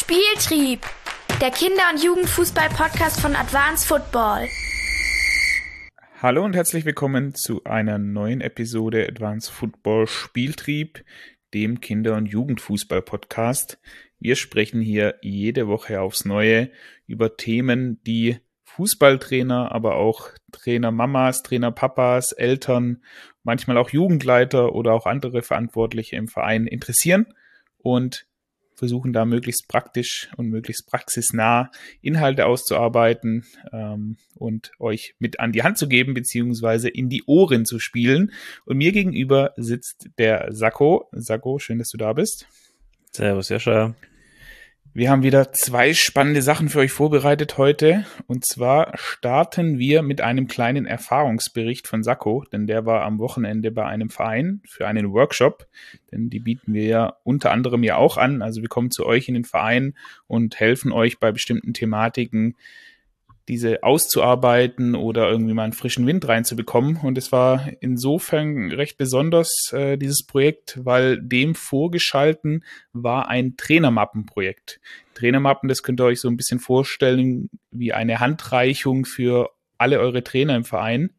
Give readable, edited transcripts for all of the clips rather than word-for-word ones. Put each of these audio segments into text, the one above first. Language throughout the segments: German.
Spieltrieb, der Kinder- und Jugendfußball-Podcast von Advanced Football. Hallo und herzlich willkommen zu einer neuen Episode Advanced Football Spieltrieb, dem Kinder- und Jugendfußball-Podcast. Wir sprechen hier jede Woche aufs Neue über Themen, die Fußballtrainer, aber auch Trainer-Mamas, Trainer-Papas, Eltern, manchmal auch Jugendleiter oder auch andere Verantwortliche im Verein interessieren und versuchen da möglichst praktisch und möglichst praxisnah Inhalte auszuarbeiten und euch mit an die Hand zu geben, beziehungsweise in die Ohren zu spielen. Und mir gegenüber sitzt der Sakko. Sakko, schön, dass du da bist. Servus, Joscha. Wir haben wieder 2 spannende Sachen für euch vorbereitet heute. Und zwar starten wir mit einem kleinen Erfahrungsbericht von Sakko, denn der war am Wochenende bei einem Verein für einen Workshop, denn die bieten wir ja unter anderem ja auch an. Also wir kommen zu euch in den Verein und helfen euch bei bestimmten Thematiken, diese auszuarbeiten oder irgendwie mal einen frischen Wind reinzubekommen. Und es war insofern recht besonders, dieses Projekt, weil dem vorgeschalten war ein Trainermappenprojekt. Trainermappen, das könnt ihr euch so ein bisschen vorstellen wie eine Handreichung für alle eure Trainer im Verein.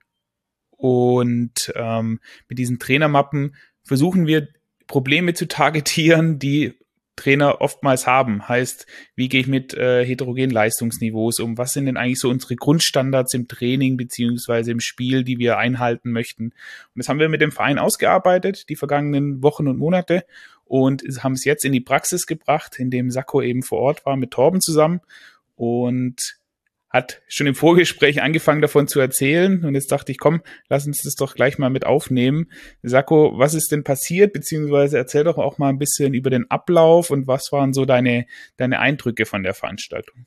Und mit diesen Trainermappen versuchen wir Probleme zu targetieren, die Trainer oftmals haben. Heißt, wie gehe ich mit heterogenen Leistungsniveaus um? Was sind denn eigentlich so unsere Grundstandards im Training beziehungsweise im Spiel, die wir einhalten möchten? Und das haben wir mit dem Verein ausgearbeitet, die vergangenen Wochen und Monate, und haben es jetzt in die Praxis gebracht, indem Sakko eben vor Ort war mit Torben zusammen und hat schon im Vorgespräch angefangen davon zu erzählen, und jetzt dachte ich, komm, lass uns das doch gleich mal mit aufnehmen. Sakko, was ist denn passiert, beziehungsweise erzähl doch auch mal ein bisschen über den Ablauf und was waren so deine Eindrücke von der Veranstaltung?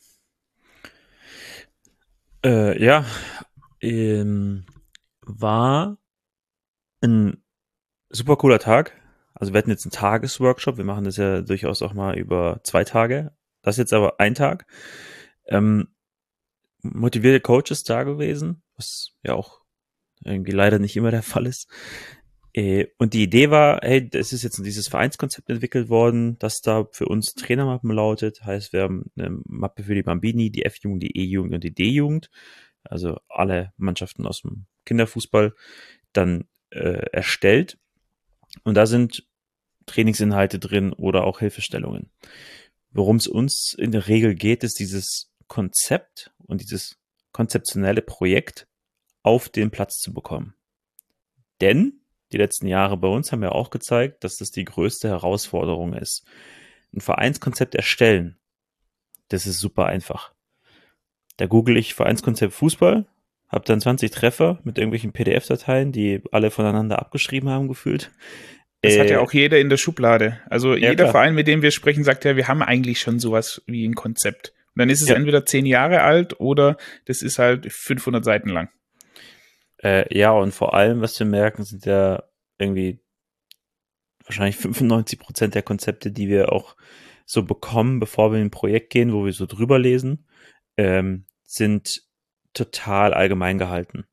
War ein super cooler Tag. Also wir hatten jetzt einen Tagesworkshop, wir machen das ja durchaus auch mal über 2 Tage. Das ist jetzt aber ein Tag. Motivierte Coaches da gewesen, was ja auch irgendwie leider nicht immer der Fall ist. Und die Idee war, hey, es ist jetzt dieses Vereinskonzept entwickelt worden, das da für uns Trainermappen lautet. Heißt, wir haben eine Mappe für die Bambini, die F-Jugend, die E-Jugend und die D-Jugend. Also alle Mannschaften aus dem Kinderfußball dann erstellt. Und da sind Trainingsinhalte drin oder auch Hilfestellungen. Worum es uns in der Regel geht, ist dieses Konzept und dieses konzeptionelle Projekt auf den Platz zu bekommen. Denn die letzten Jahre bei uns haben ja auch gezeigt, dass das die größte Herausforderung ist. Ein Vereinskonzept erstellen, das ist super einfach. Da google ich Vereinskonzept Fußball, habe dann 20 Treffer mit irgendwelchen PDF-Dateien, die alle voneinander abgeschrieben haben gefühlt. Das hat ja auch jeder in der Schublade. Also Ja, jeder klar. Verein, mit dem wir sprechen, sagt ja, wir haben eigentlich schon sowas wie ein Konzept. Und dann ist es entweder 10 Jahre alt oder das ist halt 500 Seiten lang. Ja, und vor allem, was wir merken, sind ja irgendwie wahrscheinlich 95% der Konzepte, die wir auch so bekommen, bevor wir in ein Projekt gehen, wo wir so drüber lesen, sind total allgemein gehalten.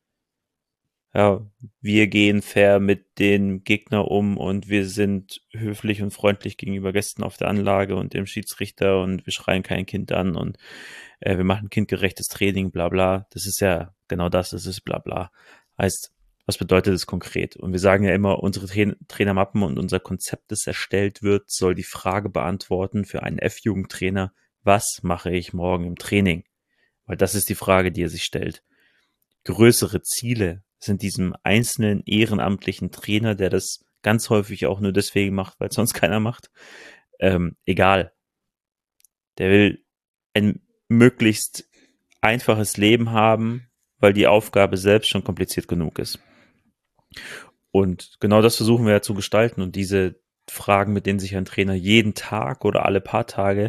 Ja, wir gehen fair mit den Gegner um und wir sind höflich und freundlich gegenüber Gästen auf der Anlage und dem Schiedsrichter und wir schreien kein Kind an und wir machen kindgerechtes Training, bla bla. Das ist ja genau das ist bla bla. Heißt, was bedeutet das konkret? Und wir sagen ja immer, unsere Trainermappen und unser Konzept, das erstellt wird, soll die Frage beantworten für einen F-Jugendtrainer, was mache ich morgen im Training? Weil das ist die Frage, die er sich stellt. Größere Ziele sind diesem einzelnen ehrenamtlichen Trainer, der das ganz häufig auch nur deswegen macht, weil es sonst keiner macht, egal. Der will ein möglichst einfaches Leben haben, weil die Aufgabe selbst schon kompliziert genug ist. Und genau das versuchen wir ja zu gestalten und diese Fragen, mit denen sich ein Trainer jeden Tag oder alle paar Tage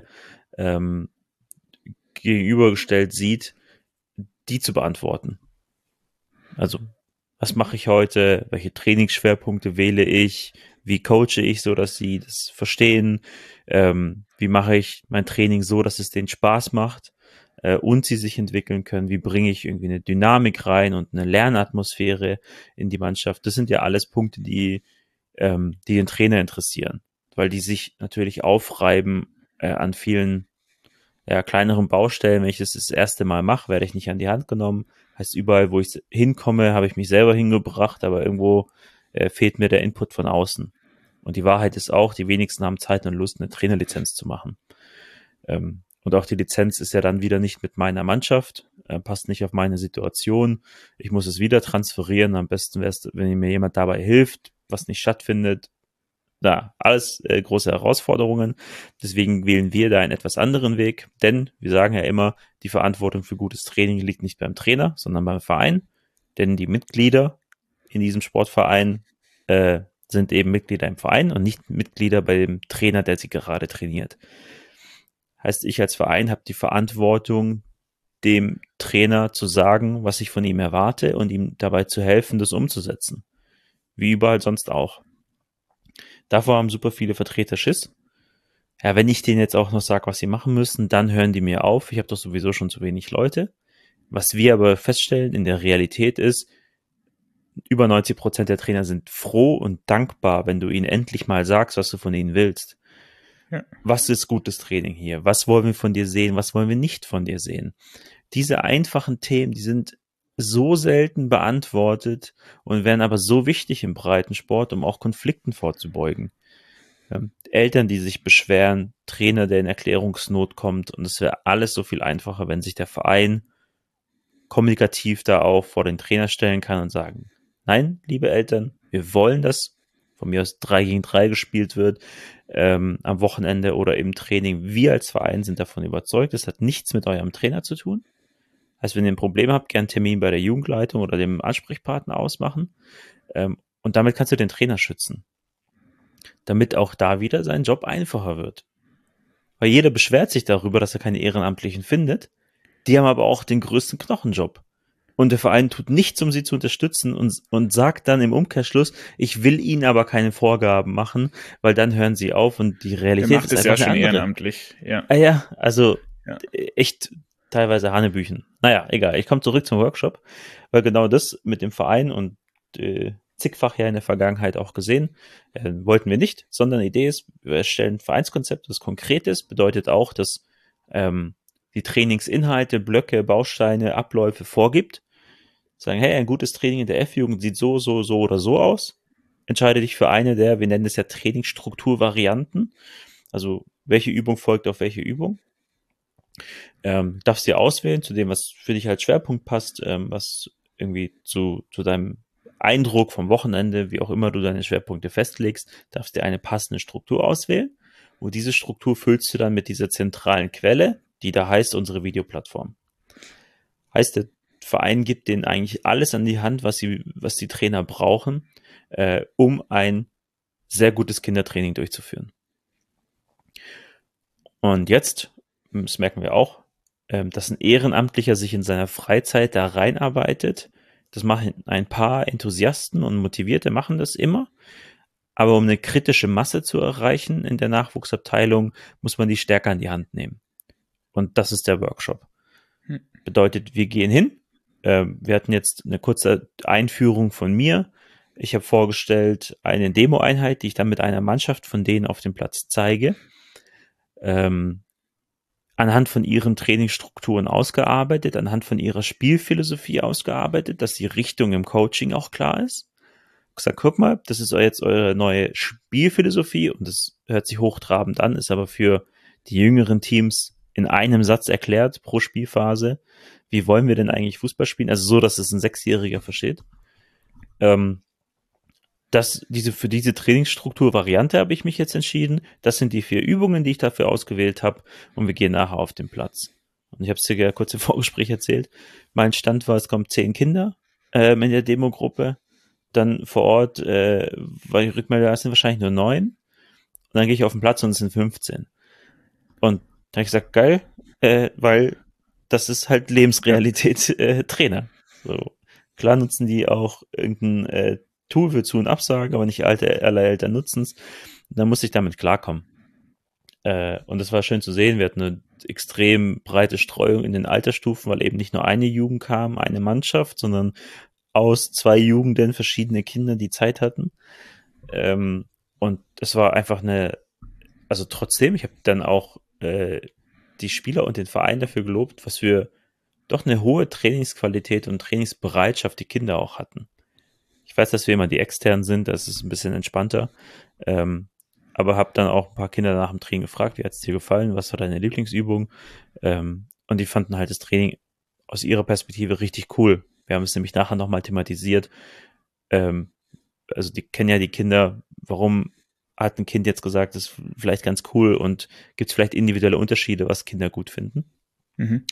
gegenübergestellt sieht, die zu beantworten. Also, was mache ich heute? Welche Trainingsschwerpunkte wähle ich? Wie coache ich so, dass sie das verstehen? Wie mache ich mein Training so, dass es denen Spaß macht und sie sich entwickeln können? Wie bringe ich irgendwie eine Dynamik rein und eine Lernatmosphäre in die Mannschaft? Das sind ja alles Punkte, die den Trainer interessieren, weil die sich natürlich aufreiben an vielen kleineren Baustellen, wenn ich das erste Mal mache, werde ich nicht an die Hand genommen. Heißt, überall, wo ich hinkomme, habe ich mich selber hingebracht, aber irgendwo fehlt mir der Input von außen. Und die Wahrheit ist auch, die wenigsten haben Zeit und Lust, eine Trainerlizenz zu machen. Und auch die Lizenz ist ja dann wieder nicht mit meiner Mannschaft, passt nicht auf meine Situation. Ich muss es wieder transferieren. Am besten wäre es, wenn mir jemand dabei hilft, was nicht stattfindet. Alles große Herausforderungen. Deswegen wählen wir da einen etwas anderen Weg, denn wir sagen ja immer, die Verantwortung für gutes Training liegt nicht beim Trainer, sondern beim Verein, denn die Mitglieder in diesem Sportverein sind eben Mitglieder im Verein und nicht Mitglieder bei dem Trainer, der sie gerade trainiert. Heißt, ich als Verein habe die Verantwortung, dem Trainer zu sagen, was ich von ihm erwarte und ihm dabei zu helfen, das umzusetzen. Wie überall sonst auch. Davor haben super viele Vertreter Schiss. Ja, wenn ich denen jetzt auch noch sage, was sie machen müssen, dann hören die mir auf. Ich habe doch sowieso schon zu wenig Leute. Was wir aber feststellen in der Realität ist, über 90% der Trainer sind froh und dankbar, wenn du ihnen endlich mal sagst, was du von ihnen willst. Ja. Was ist gutes Training hier? Was wollen wir von dir sehen? Was wollen wir nicht von dir sehen? Diese einfachen Themen, die sind so selten beantwortet und werden aber so wichtig im Breitensport, um auch Konflikten vorzubeugen. Eltern, die sich beschweren, Trainer, der in Erklärungsnot kommt, und es wäre alles so viel einfacher, wenn sich der Verein kommunikativ da auch vor den Trainer stellen kann und sagen, nein, liebe Eltern, wir wollen, dass von mir aus 3 gegen 3 gespielt wird am Wochenende oder im Training. Wir als Verein sind davon überzeugt, das hat nichts mit eurem Trainer zu tun. Heißt, wenn ihr ein Problem habt, gerne einen Termin bei der Jugendleitung oder dem Ansprechpartner ausmachen. Und damit kannst du den Trainer schützen. Damit auch da wieder sein Job einfacher wird. Weil jeder beschwert sich darüber, dass er keine Ehrenamtlichen findet. Die haben aber auch den größten Knochenjob. Und der Verein tut nichts, um sie zu unterstützen und sagt dann im Umkehrschluss, ich will ihnen aber keine Vorgaben machen, weil dann hören sie auf und die Realität ist einfach eine andere. Ehrenamtlich, ja. Also echt teilweise Hanebüchen. Naja, egal. Ich komme zurück zum Workshop, weil genau das mit dem Verein und zigfach ja in der Vergangenheit auch gesehen, wollten wir nicht, sondern die Idee ist, wir erstellen ein Vereinskonzept, das konkret ist, bedeutet auch, dass die Trainingsinhalte, Blöcke, Bausteine, Abläufe vorgibt. Sagen, hey, ein gutes Training in der F-Jugend sieht so oder so aus. Entscheide dich für eine der, wir nennen es ja Trainingsstrukturvarianten. Also welche Übung folgt auf welche Übung. Darfst dir auswählen zu dem, was für dich als Schwerpunkt passt, was irgendwie zu deinem Eindruck vom Wochenende, wie auch immer du deine Schwerpunkte festlegst, darfst dir eine passende Struktur auswählen. Und diese Struktur füllst du dann mit dieser zentralen Quelle, die da heißt unsere Videoplattform. Heißt, der Verein gibt denen eigentlich alles an die Hand, was die Trainer brauchen, um ein sehr gutes Kindertraining durchzuführen. Und jetzt, das merken wir auch, dass ein Ehrenamtlicher sich in seiner Freizeit da reinarbeitet. Das machen ein paar Enthusiasten und Motivierte machen das immer. Aber um eine kritische Masse zu erreichen in der Nachwuchsabteilung, muss man die stärker in die Hand nehmen. Und das ist der Workshop. Bedeutet, wir gehen hin. Wir hatten jetzt eine kurze Einführung von mir. Ich habe vorgestellt eine Demo-Einheit, die ich dann mit einer Mannschaft von denen auf dem Platz zeige. Anhand von ihren Trainingsstrukturen ausgearbeitet, anhand von ihrer Spielphilosophie ausgearbeitet, dass die Richtung im Coaching auch klar ist. Ich gesagt, guck mal, das ist jetzt eure neue Spielphilosophie und das hört sich hochtrabend an, ist aber für die jüngeren Teams in einem Satz erklärt pro Spielphase. Wie wollen wir denn eigentlich Fußball spielen? Also so, dass es ein 6-Jähriger versteht. Für diese Trainingsstruktur-Variante habe ich mich jetzt entschieden. Das sind die 4 Übungen, die ich dafür ausgewählt habe und wir gehen nachher auf den Platz. Und ich habe es dir ja kurz im Vorgespräch erzählt. Mein Stand war, es kommen 10 Kinder in der Demogruppe. Dann vor Ort, weil die Rückmeldung sind wahrscheinlich nur 9. Und dann gehe ich auf den Platz und es sind 15. Und da habe ich gesagt, geil, weil das ist halt Lebensrealität Trainer. So. Klar nutzen die auch irgendein Tool für Zu- und Absagen, aber nicht alle Eltern nutzen es. Da muss ich damit klarkommen. Und das war schön zu sehen. Wir hatten eine extrem breite Streuung in den Altersstufen, weil eben nicht nur eine Jugend kam, eine Mannschaft, sondern aus 2 Jugenden verschiedene Kinder, die Zeit hatten. Und es war einfach also trotzdem, ich habe dann auch die Spieler und den Verein dafür gelobt, was für doch eine hohe Trainingsqualität und Trainingsbereitschaft die Kinder auch hatten. Ich weiß, dass wir immer die Externen sind, das ist ein bisschen entspannter, aber habe dann auch ein paar Kinder nach dem Training gefragt, wie hat es dir gefallen, was war deine Lieblingsübung, und die fanden halt das Training aus ihrer Perspektive richtig cool. Wir haben es nämlich nachher nochmal thematisiert, also die kennen ja die Kinder, warum hat ein Kind jetzt gesagt, das ist vielleicht ganz cool und gibt es vielleicht individuelle Unterschiede, was Kinder gut finden. Mhm.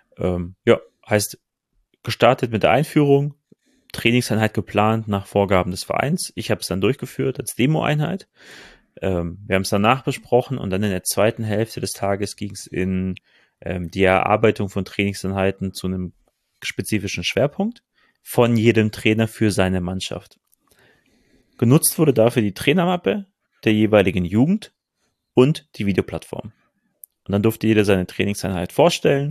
Heißt, gestartet mit der Einführung, Trainingseinheit geplant nach Vorgaben des Vereins. Ich habe es dann durchgeführt als Demo-Einheit. Wir haben es danach besprochen und dann in der zweiten Hälfte des Tages ging es in die Erarbeitung von Trainingseinheiten zu einem spezifischen Schwerpunkt von jedem Trainer für seine Mannschaft. Genutzt wurde dafür die Trainermappe der jeweiligen Jugend und die Videoplattform. Und dann durfte jeder seine Trainingseinheit vorstellen,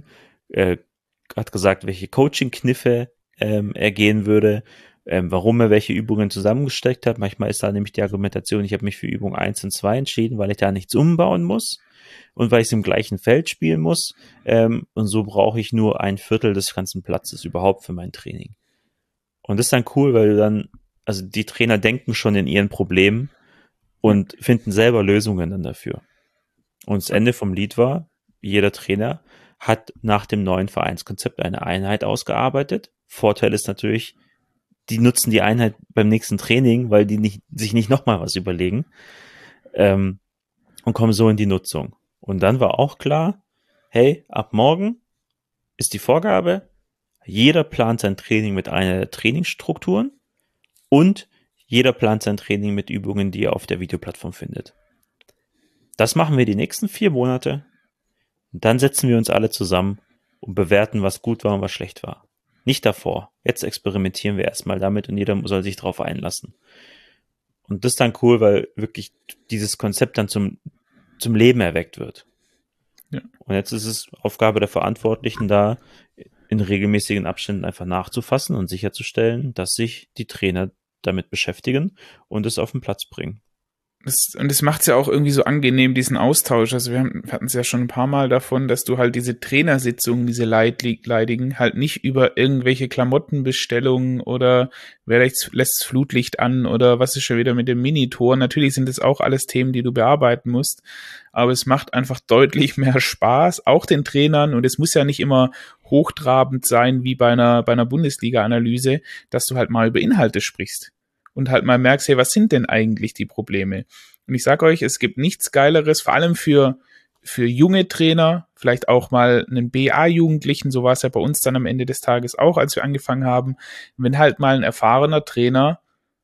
hat gesagt, welche Coaching-Kniffe er gehen würde, warum er welche Übungen zusammengesteckt hat. Manchmal ist da nämlich die Argumentation, ich habe mich für Übung 1 und 2 entschieden, weil ich da nichts umbauen muss und weil ich es im gleichen Feld spielen muss. Und so brauche ich nur 1/4 des ganzen Platzes überhaupt für mein Training. Und das ist dann cool, weil du dann, also die Trainer denken schon in ihren Problemen und finden selber Lösungen dann dafür. Und das Ende vom Lied war, jeder Trainer hat nach dem neuen Vereinskonzept eine Einheit ausgearbeitet. Vorteil ist natürlich, die nutzen die Einheit beim nächsten Training, weil die sich nicht nochmal was überlegen, und kommen so in die Nutzung. Und dann war auch klar, hey, ab morgen ist die Vorgabe, jeder plant sein Training mit einer der Trainingsstrukturen und jeder plant sein Training mit Übungen, die er auf der Videoplattform findet. Das machen wir die nächsten 4 Monate. Und dann setzen wir uns alle zusammen und bewerten, was gut war und was schlecht war. Nicht davor. Jetzt experimentieren wir erstmal damit und jeder soll sich drauf einlassen. Und das ist dann cool, weil wirklich dieses Konzept dann zum Leben erweckt wird. Ja. Und jetzt ist es Aufgabe der Verantwortlichen, da in regelmäßigen Abständen einfach nachzufassen und sicherzustellen, dass sich die Trainer damit beschäftigen und es auf den Platz bringen. Und es macht es ja auch irgendwie so angenehm, diesen Austausch. Also wir hatten es ja schon ein paar Mal davon, dass du halt diese Trainersitzungen, diese leidigen, halt nicht über irgendwelche Klamottenbestellungen oder wer lässt Flutlicht an oder was ist schon wieder mit dem Minitor. Natürlich sind das auch alles Themen, die du bearbeiten musst, aber es macht einfach deutlich mehr Spaß, auch den Trainern, und es muss ja nicht immer hochtrabend sein wie bei einer Bundesliga-Analyse, dass du halt mal über Inhalte sprichst. Und halt mal merkst, hey, was sind denn eigentlich die Probleme? Und ich sage euch, es gibt nichts Geileres, vor allem für junge Trainer, vielleicht auch mal einen BA-Jugendlichen, so war es ja bei uns dann am Ende des Tages auch, als wir angefangen haben, wenn halt mal ein erfahrener Trainer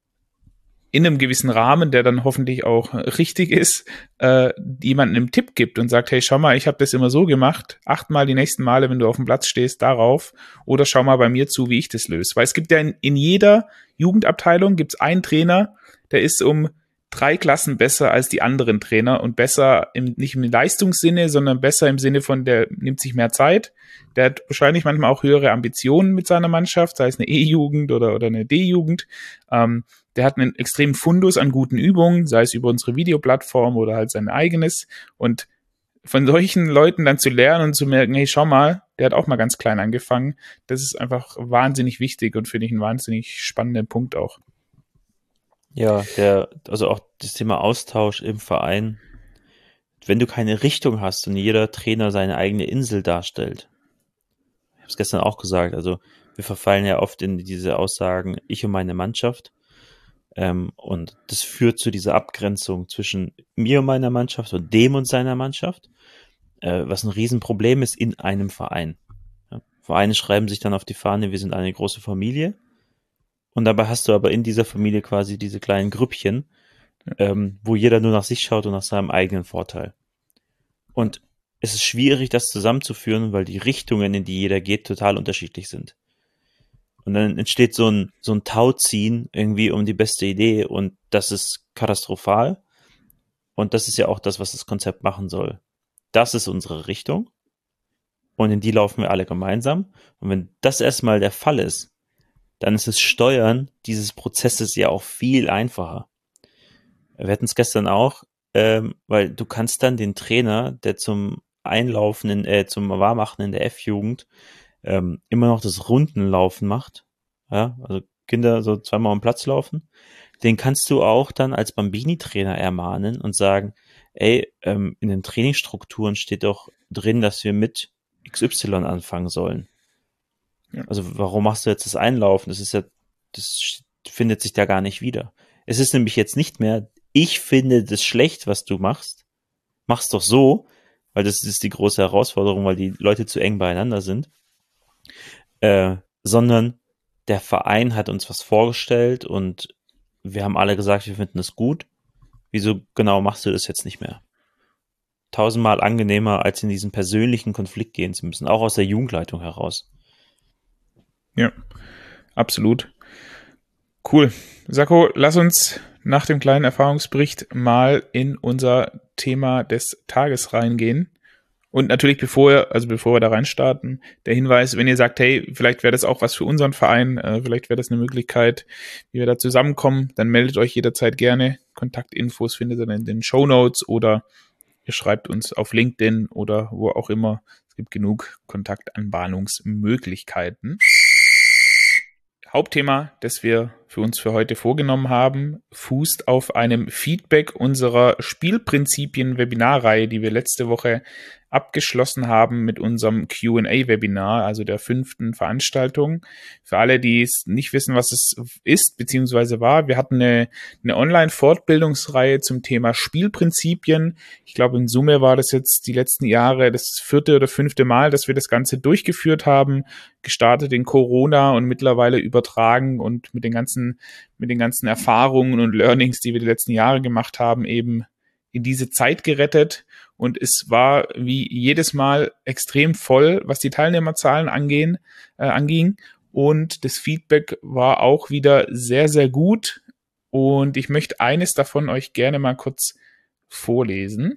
in einem gewissen Rahmen, der dann hoffentlich auch richtig ist, jemandem einen Tipp gibt und sagt, hey, schau mal, ich habe das immer so gemacht, acht mal die nächsten Male, wenn du auf dem Platz stehst, darauf, oder schau mal bei mir zu, wie ich das löse. Weil es gibt ja in jeder Jugendabteilung gibt's einen Trainer, der ist um 3 Klassen besser als die anderen Trainer und besser nicht im Leistungssinne, sondern besser im Sinne von, der nimmt sich mehr Zeit, der hat wahrscheinlich manchmal auch höhere Ambitionen mit seiner Mannschaft, sei es eine E-Jugend oder eine D-Jugend, der hat einen extremen Fundus an guten Übungen, sei es über unsere Videoplattform oder halt sein eigenes, und von solchen Leuten dann zu lernen und zu merken, hey, schau mal, der hat auch mal ganz klein angefangen, das ist einfach wahnsinnig wichtig und finde ich einen wahnsinnig spannenden Punkt auch. Ja, also auch das Thema Austausch im Verein. Wenn du keine Richtung hast und jeder Trainer seine eigene Insel darstellt. Ich habe es gestern auch gesagt, also wir verfallen ja oft in diese Aussagen, ich und meine Mannschaft. Und das führt zu dieser Abgrenzung zwischen mir und meiner Mannschaft und dem und seiner Mannschaft, was ein Riesenproblem ist in einem Verein. Ja, Vereine schreiben sich dann auf die Fahne, wir sind eine große Familie. Und dabei hast du aber in dieser Familie quasi diese kleinen Grüppchen, wo jeder nur nach sich schaut und nach seinem eigenen Vorteil. Und es ist schwierig, das zusammenzuführen, weil die Richtungen, in die jeder geht, total unterschiedlich sind. Und dann entsteht so ein Tauziehen irgendwie um die beste Idee und das ist katastrophal. Und das ist ja auch das, was das Konzept machen soll. Das ist unsere Richtung und in die laufen wir alle gemeinsam. Und wenn das erstmal der Fall ist, dann ist das Steuern dieses Prozesses ja auch viel einfacher. Wir hatten es gestern auch, weil du kannst dann den Trainer, der zum Warmmachen in der F-Jugend immer noch das Rundenlaufen macht, ja, also Kinder so zweimal am Platz laufen, den kannst du auch dann als Bambini-Trainer ermahnen und sagen, ey, in den Trainingsstrukturen steht doch drin, dass wir mit XY anfangen sollen. Ja. Also warum machst du jetzt das Einlaufen? Das findet sich da gar nicht wieder. Es ist nämlich jetzt nicht mehr, ich finde das schlecht, was du machst. Mach's doch so, weil das ist die große Herausforderung, weil die Leute zu eng beieinander sind. Sondern der Verein hat uns was vorgestellt und wir haben alle gesagt, wir finden es gut. Wieso genau machst du das jetzt nicht mehr? 1000-mal angenehmer, als in diesen persönlichen Konflikt gehen zu müssen, auch aus der Jugendleitung heraus. Ja, absolut. Cool. Sacco, lass uns nach dem kleinen Erfahrungsbericht mal in unser Thema des Tages reingehen. Und natürlich, bevor wir da reinstarten, der Hinweis, wenn ihr sagt, hey, vielleicht wäre das auch was für unseren Verein, vielleicht wäre das eine Möglichkeit, wie wir da zusammenkommen, dann meldet euch jederzeit gerne. Kontaktinfos findet ihr in den Shownotes oder ihr schreibt uns auf LinkedIn oder wo auch immer. Es gibt genug Kontaktanbahnungsmöglichkeiten. Hauptthema, das wir für uns für heute vorgenommen haben, fußt auf einem Feedback unserer Spielprinzipien-Webinarreihe, die wir letzte Woche abgeschlossen haben mit unserem Q&A-Webinar, also der 5. Veranstaltung. Für alle, die es nicht wissen, was es ist bzw. war, wir hatten eine Online-Fortbildungsreihe zum Thema Spielprinzipien. Ich glaube, in Summe war das jetzt die letzten Jahre das 4. oder 5. Mal, dass wir das Ganze durchgeführt haben, gestartet in Corona und mittlerweile übertragen und mit den ganzen Erfahrungen und Learnings, die wir die letzten Jahre gemacht haben, eben in diese Zeit gerettet. Und es war wie jedes Mal extrem voll, was die Teilnehmerzahlen anging. Und das Feedback war auch wieder sehr, sehr gut. Und ich möchte eines davon euch gerne mal kurz vorlesen.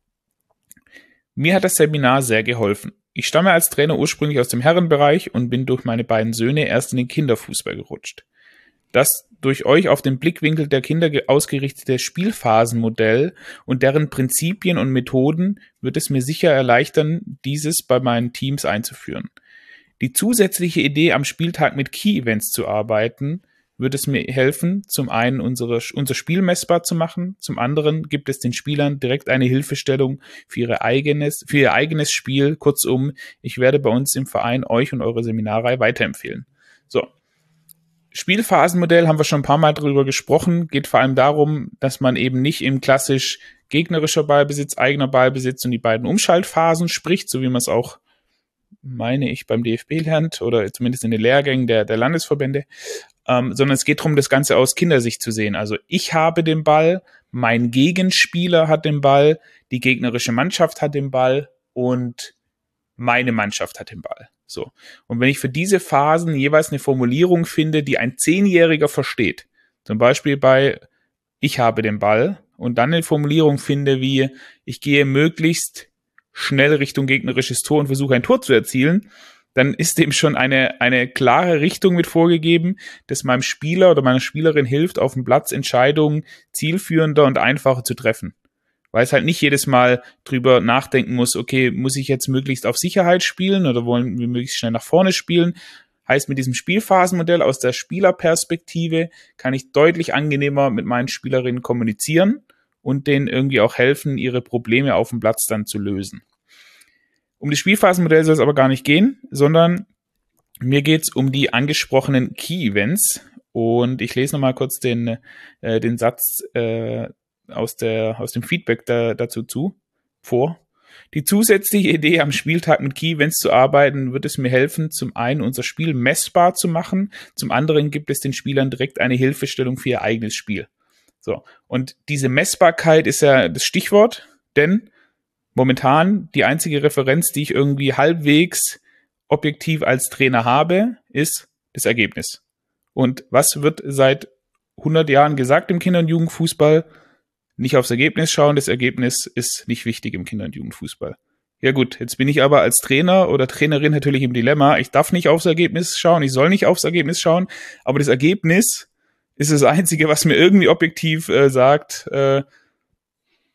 Mir hat das Seminar sehr geholfen. Ich stamme als Trainer ursprünglich aus dem Herrenbereich und bin durch meine beiden Söhne erst in den Kinderfußball gerutscht. Das durch euch auf den Blickwinkel der Kinder ausgerichtete Spielphasenmodell und deren Prinzipien und Methoden wird es mir sicher erleichtern, dieses bei meinen Teams einzuführen. Die zusätzliche Idee, am Spieltag mit Key-Events zu arbeiten, wird es mir helfen, zum einen unser Spiel messbar zu machen, zum anderen gibt es den Spielern direkt eine Hilfestellung für ihr eigenes Spiel. Kurzum, ich werde bei uns im Verein euch und eure Seminarreihe weiterempfehlen. So. Spielphasenmodell haben wir schon ein paar Mal drüber gesprochen, geht vor allem darum, dass man eben nicht im klassisch gegnerischer Ballbesitz, eigener Ballbesitz und die beiden Umschaltphasen spricht, so wie man es auch, meine ich, beim DFB lernt oder zumindest in den Lehrgängen der Landesverbände, sondern es geht darum, das Ganze aus Kindersicht zu sehen. Also ich habe den Ball, mein Gegenspieler hat den Ball, die gegnerische Mannschaft hat den Ball und meine Mannschaft hat den Ball. So. Und wenn ich für diese Phasen jeweils eine Formulierung finde, die ein 10-Jähriger versteht, zum Beispiel bei ich habe den Ball und dann eine Formulierung finde wie ich gehe möglichst schnell Richtung gegnerisches Tor und versuche ein Tor zu erzielen, dann ist dem schon eine klare Richtung mit vorgegeben, das meinem Spieler oder meiner Spielerin hilft, auf dem Platz Entscheidungen zielführender und einfacher zu treffen. Weil es halt nicht jedes Mal drüber nachdenken muss, okay, muss ich jetzt möglichst auf Sicherheit spielen oder wollen wir möglichst schnell nach vorne spielen? Heißt, mit diesem Spielphasenmodell aus der Spielerperspektive kann ich deutlich angenehmer mit meinen Spielerinnen kommunizieren und denen irgendwie auch helfen, ihre Probleme auf dem Platz dann zu lösen. Um das Spielphasenmodell soll es aber gar nicht gehen, sondern mir geht es um die angesprochenen Key-Events. Und ich lese nochmal kurz den Satz aus dem Feedback dazu vor. Die zusätzliche Idee, am Spieltag mit Key-Events zu arbeiten, wird es mir helfen, zum einen unser Spiel messbar zu machen, zum anderen gibt es den Spielern direkt eine Hilfestellung für ihr eigenes Spiel. So. Und diese Messbarkeit ist ja das Stichwort, denn momentan die einzige Referenz, die ich irgendwie halbwegs objektiv als Trainer habe, ist das Ergebnis. Und was wird seit 100 Jahren gesagt im Kinder- und Jugendfußball? Nicht aufs Ergebnis schauen, das Ergebnis ist nicht wichtig im Kinder- und Jugendfußball. Ja gut, jetzt bin ich aber als Trainer oder Trainerin natürlich im Dilemma, ich darf nicht aufs Ergebnis schauen, ich soll nicht aufs Ergebnis schauen, aber das Ergebnis ist das Einzige, was mir irgendwie objektiv sagt,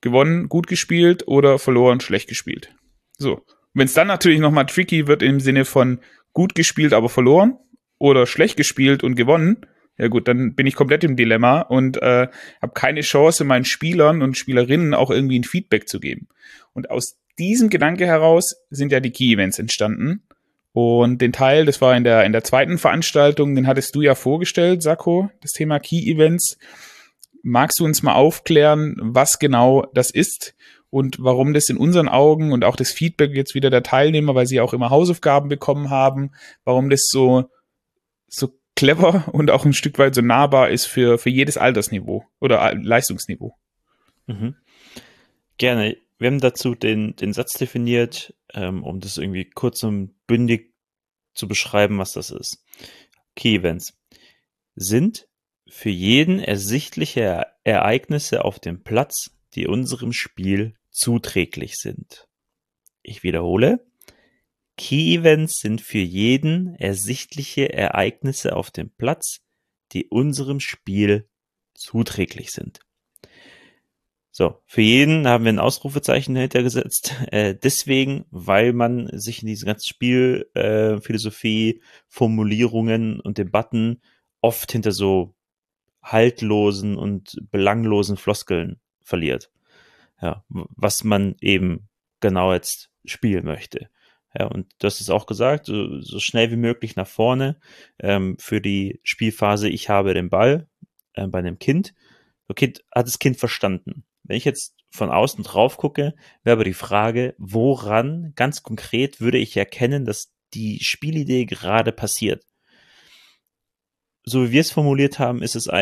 gewonnen, gut gespielt oder verloren, schlecht gespielt. So. Wenn es dann natürlich nochmal tricky wird im Sinne von gut gespielt, aber verloren oder schlecht gespielt und gewonnen, ja gut, dann bin ich komplett im Dilemma und habe keine Chance, meinen Spielern und Spielerinnen auch irgendwie ein Feedback zu geben. Und aus diesem Gedanke heraus sind ja die Key-Events entstanden. Und den Teil, das war in der zweiten Veranstaltung, den hattest du ja vorgestellt, Sacco, das Thema Key-Events. Magst du uns mal aufklären, was genau das ist und warum das in unseren Augen und auch das Feedback jetzt wieder der Teilnehmer, weil sie auch immer Hausaufgaben bekommen haben, warum das so clever und auch ein Stück weit so nahbar ist für jedes Altersniveau oder Leistungsniveau? Mhm. Gerne. Wir haben dazu den Satz definiert, um das irgendwie kurz und bündig zu beschreiben, was das ist. Key Events sind für jeden ersichtliche Ereignisse auf dem Platz, die unserem Spiel zuträglich sind. Ich wiederhole. Key Events sind für jeden ersichtliche Ereignisse auf dem Platz, die unserem Spiel zuträglich sind. So, für jeden haben wir ein Ausrufezeichen dahinter gesetzt. Deswegen, weil man sich in diese ganzen Spielphilosophie, Formulierungen und Debatten oft hinter so haltlosen und belanglosen Floskeln verliert. Ja, was man eben genau jetzt spielen möchte. Ja, und das ist auch gesagt, so schnell wie möglich nach vorne für die Spielphase, ich habe den Ball bei einem Kind. Okay, hat das Kind verstanden. Wenn ich jetzt von außen drauf gucke, wäre aber die Frage, woran ganz konkret würde ich erkennen, dass die Spielidee gerade passiert? So wie wir es formuliert haben, ist es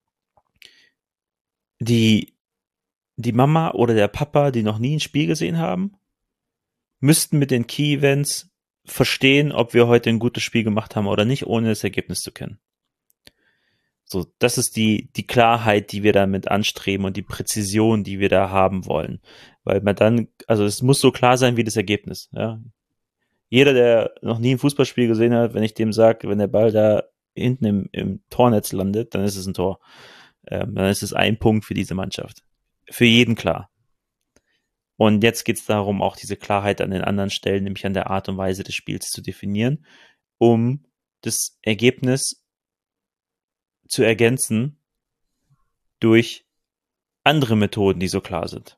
die Mama oder der Papa, die noch nie ein Spiel gesehen haben, müssten mit den Key-Events verstehen, ob wir heute ein gutes Spiel gemacht haben oder nicht, ohne das Ergebnis zu kennen. So, das ist die Klarheit, die wir damit anstreben und die Präzision, die wir da haben wollen. Weil man dann, also es muss so klar sein wie das Ergebnis. Ja. Jeder, der noch nie ein Fußballspiel gesehen hat, wenn ich dem sage, wenn der Ball da hinten im Tornetz landet, dann ist es ein Tor. Dann ist es ein Punkt für diese Mannschaft. Für jeden klar. Und jetzt geht es darum, auch diese Klarheit an den anderen Stellen, nämlich an der Art und Weise des Spiels zu definieren, um das Ergebnis zu ergänzen durch andere Methoden, die so klar sind.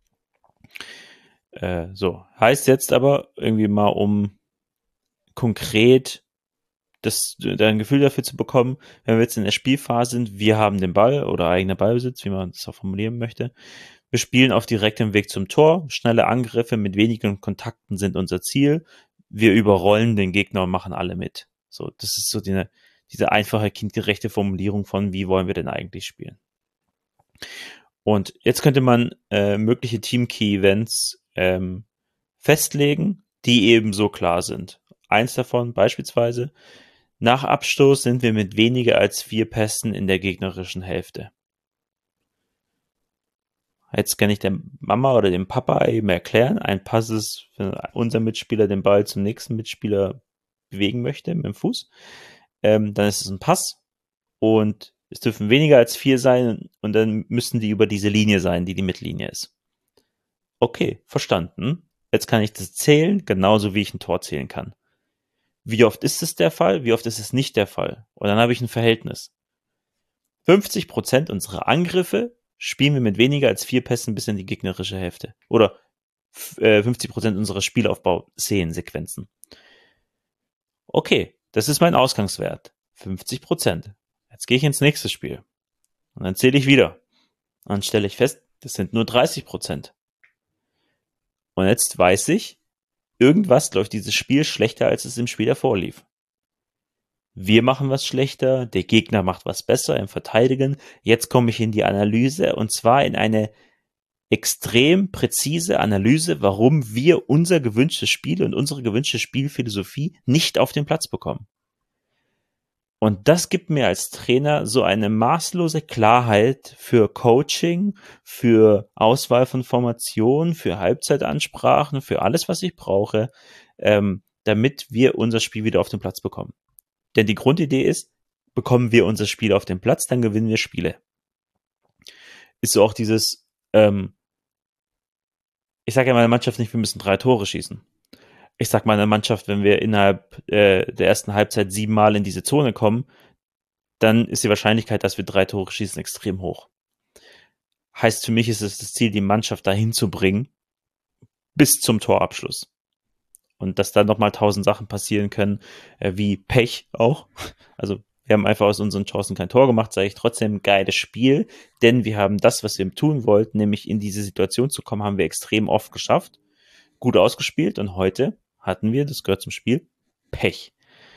So, heißt jetzt aber irgendwie mal, um konkret ein Gefühl dafür zu bekommen, wenn wir jetzt in der Spielphase sind, wir haben den Ball oder eigener Ballbesitz, wie man das auch formulieren möchte. Wir spielen auf direktem Weg zum Tor. Schnelle Angriffe mit wenigen Kontakten sind unser Ziel. Wir überrollen den Gegner und machen alle mit. So, das ist so diese einfache, kindgerechte Formulierung von, wie wollen wir denn eigentlich spielen. Und jetzt könnte man mögliche Team-Key-Events festlegen, die eben so klar sind. Eins davon beispielsweise, nach Abstoß sind wir mit weniger als 4 Pässen in der gegnerischen Hälfte. Jetzt kann ich der Mama oder dem Papa eben erklären, ein Pass ist, wenn unser Mitspieler den Ball zum nächsten Mitspieler bewegen möchte mit dem Fuß, dann ist es ein Pass und es dürfen weniger als 4 sein und dann müssen die über diese Linie sein, die Mittellinie ist. Okay, verstanden. Jetzt kann ich das zählen, genauso wie ich ein Tor zählen kann. Wie oft ist es der Fall? Wie oft ist es nicht der Fall? Und dann habe ich ein Verhältnis. 50% unserer Angriffe spielen wir mit weniger als 4 Pässen bis in die gegnerische Hälfte. Oder 50% unserer Spielaufbau-Szenensequenzen. Okay, das ist mein Ausgangswert. 50%. Jetzt gehe ich ins nächste Spiel. Und dann zähle ich wieder. Und dann stelle ich fest, das sind nur 30%. Und jetzt weiß ich, irgendwas läuft dieses Spiel schlechter, als es im Spiel davor lief. Wir machen was schlechter, der Gegner macht was besser im Verteidigen. Jetzt komme ich in die Analyse und zwar in eine extrem präzise Analyse, warum wir unser gewünschtes Spiel und unsere gewünschte Spielphilosophie nicht auf den Platz bekommen. Und das gibt mir als Trainer so eine maßlose Klarheit für Coaching, für Auswahl von Formationen, für Halbzeitansprachen, für alles, was ich brauche, damit wir unser Spiel wieder auf den Platz bekommen. Denn die Grundidee ist, bekommen wir unser Spiel auf den Platz, dann gewinnen wir Spiele. Ist so auch dieses ich sage ja meiner Mannschaft nicht, wir müssen 3 Tore schießen. Ich sage meiner Mannschaft, wenn wir innerhalb der ersten Halbzeit 7 Mal in diese Zone kommen, dann ist die Wahrscheinlichkeit, dass wir 3 Tore schießen, extrem hoch. Heißt, für mich ist es das Ziel, die Mannschaft dahin zu bringen, bis zum Torabschluss. Und dass da nochmal 1000 Sachen passieren können, wie Pech auch. Also wir haben einfach aus unseren Chancen kein Tor gemacht, sage ich trotzdem, geiles Spiel, denn wir haben das, was wir tun wollten, nämlich in diese Situation zu kommen, haben wir extrem oft geschafft, gut ausgespielt und heute hatten wir, das gehört zum Spiel, Pech.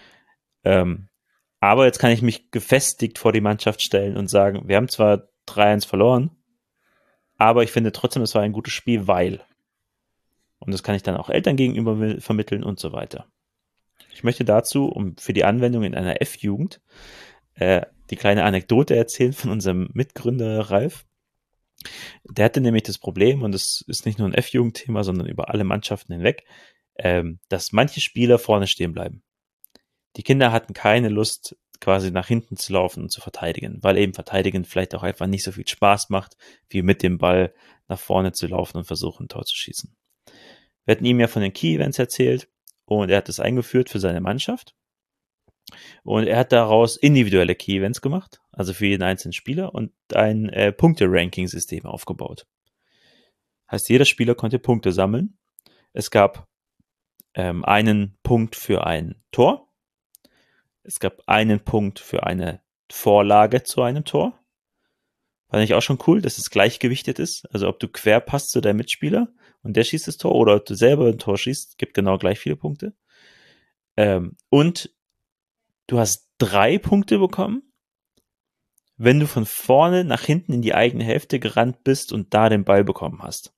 Aber jetzt kann ich mich gefestigt vor die Mannschaft stellen und sagen, wir haben zwar 3-1 verloren, aber ich finde trotzdem, es war ein gutes Spiel, weil. Und das kann ich dann auch Eltern gegenüber vermitteln und so weiter. Ich möchte dazu, um für die Anwendung in einer F-Jugend, die kleine Anekdote erzählen von unserem Mitgründer Ralf. Der hatte nämlich das Problem, und das ist nicht nur ein F-Jugend-Thema, sondern über alle Mannschaften hinweg, dass manche Spieler vorne stehen bleiben. Die Kinder hatten keine Lust, quasi nach hinten zu laufen und zu verteidigen, weil eben Verteidigen vielleicht auch einfach nicht so viel Spaß macht, wie mit dem Ball nach vorne zu laufen und versuchen, ein Tor zu schießen. Wir hatten ihm ja von den Key-Events erzählt und er hat das eingeführt für seine Mannschaft. Und er hat daraus individuelle Key-Events gemacht, also für jeden einzelnen Spieler, und ein Punkte-Ranking-System aufgebaut. Heißt, jeder Spieler konnte Punkte sammeln. Es gab einen Punkt für ein Tor. Es gab einen Punkt für eine Vorlage zu einem Tor. Fand ich auch schon cool, dass es gleichgewichtet ist. Also ob du quer passt zu deinem Mitspieler und der schießt das Tor oder ob du selber ein Tor schießt, gibt genau gleich viele Punkte. Und du hast 3 Punkte bekommen, wenn du von vorne nach hinten in die eigene Hälfte gerannt bist und da den Ball bekommen hast.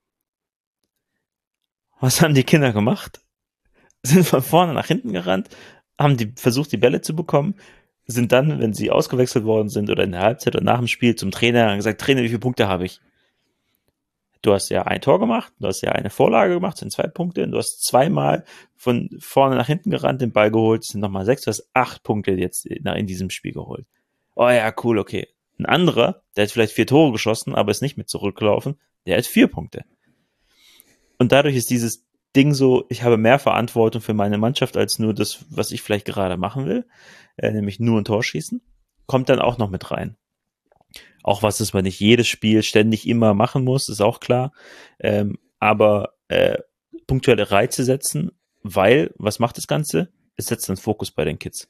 Was haben die Kinder gemacht? Sind von vorne nach hinten gerannt, haben die versucht, die Bälle zu bekommen, sind dann, wenn sie ausgewechselt worden sind oder in der Halbzeit oder nach dem Spiel zum Trainer und gesagt, Trainer, wie viele Punkte habe ich? Du hast ja ein Tor gemacht, du hast ja eine Vorlage gemacht, sind 2 Punkte, und du hast 2-mal von vorne nach hinten gerannt, den Ball geholt, sind nochmal 6, du hast 8 Punkte jetzt in diesem Spiel geholt. Oh ja, cool, okay. Ein anderer, der hat vielleicht 4 Tore geschossen, aber ist nicht mit zurückgelaufen, der hat 4 Punkte. Und dadurch ist dieses Ding so, ich habe mehr Verantwortung für meine Mannschaft als nur das, was ich vielleicht gerade machen will, nämlich nur ein Tor schießen, kommt dann auch noch mit rein. Auch was, dass man nicht jedes Spiel ständig immer machen muss, ist auch klar. Aber punktuelle Reize setzen, weil, was macht das Ganze? Es setzt den Fokus bei den Kids